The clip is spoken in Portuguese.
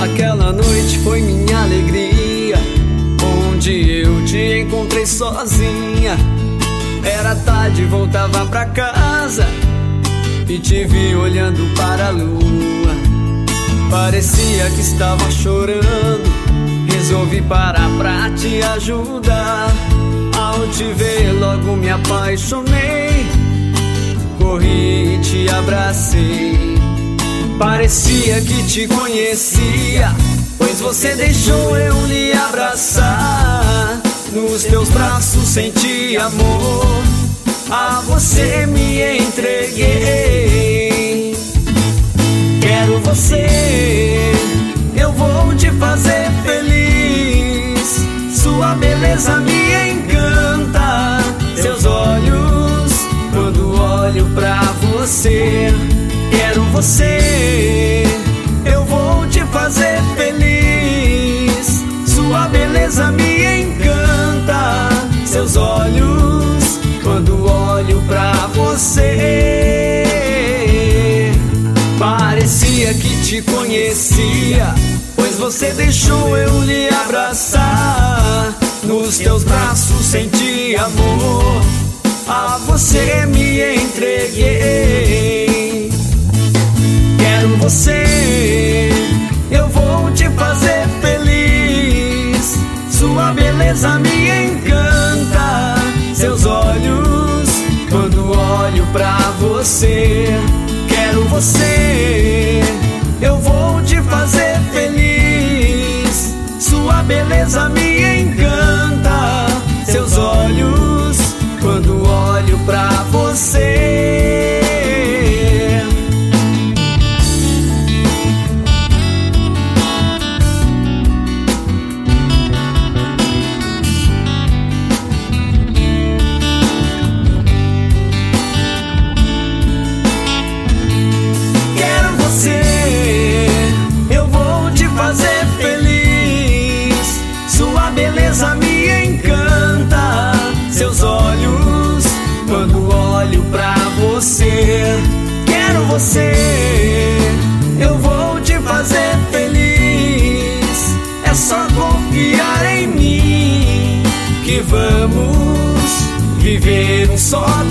Aquela noite foi minha alegria, onde eu te encontrei sozinha. Era tarde, voltava pra casa e te vi olhando para a lua. Parecia que estava chorando, resolvi parar pra te ajudar. Ao te ver logo me apaixonei, corri e te abracei. Parecia que te conhecia, pois você deixou eu lhe abraçar. Nos teus braços senti amor, a você me entreguei. Quero você, eu vou te fazer feliz. Sua beleza me encanta, seus olhos quando olho pra você. Quero você, eu vou te fazer feliz. Sua beleza me encanta, seus olhos quando olho pra você. Parecia que te conhecia, pois você deixou eu lhe abraçar. Nos teus braços senti amor, a você me entreguei. Quero você, eu vou te fazer feliz. Sua beleza me encanta, seus olhos quando olho pra você. Quero você, eu vou te fazer feliz. Sua beleza me encanta, seus olhos quando olho pra você. Beleza me encanta, seus olhos quando olho pra você. Quero você, eu vou te fazer feliz. É só confiar em mim que vamos viver um só